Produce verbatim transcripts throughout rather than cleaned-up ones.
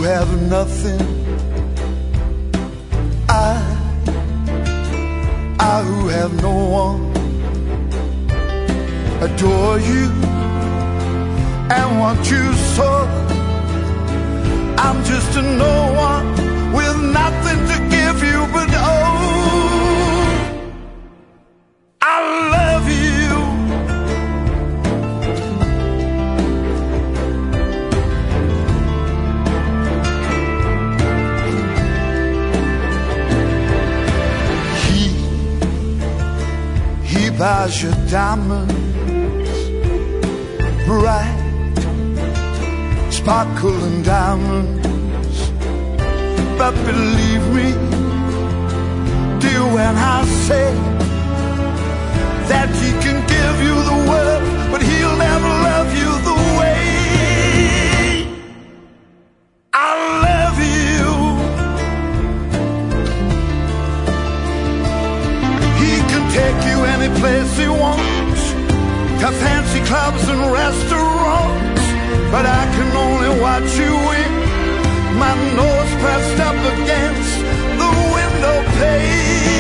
have nothing, I, I who have no one, adore you and want you so. I'm just a no one with nothing to give you but oh, I love you. He, he buys your diamonds, bright, sparkling diamonds. But believe me, dear, when I say that he can give you the world, but he'll never love you the way I love you. He can take you any place he wants, to fancy clubs and restaurants, but I can only watch you win, my nose pressed up against the window pane.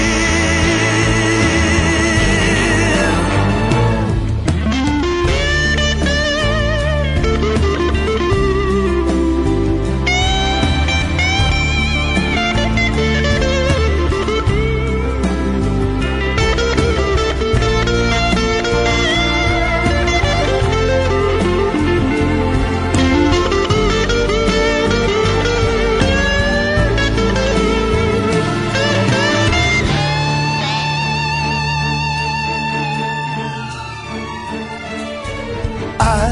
I,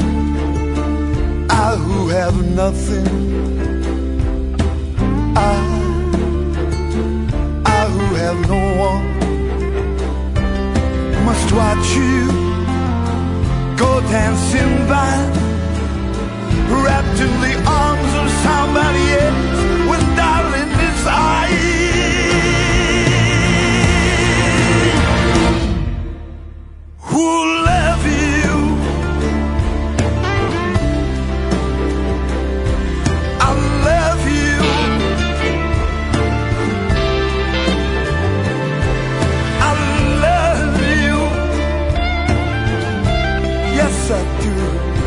I who have nothing, I, I who have no one, must watch you go dancing by, wrapped in the arms of somebody else with darling desire. Who love you? I love you. I love you. Yes, I do.